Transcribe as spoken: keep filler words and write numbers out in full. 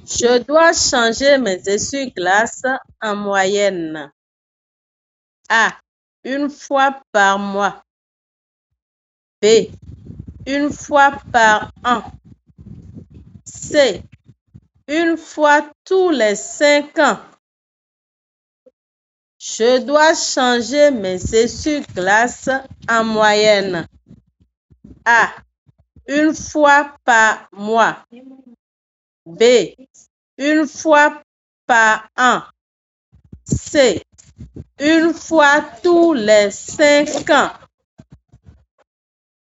Je dois changer mes essuie-glaces en moyenne. A. Une fois par mois. B. Une fois par an. C. Une fois tous les cinq ans. Je dois changer mes essuie-glaces en moyenne. A. Une fois par mois. B. Une fois par an. C. Une fois tous les cinq ans.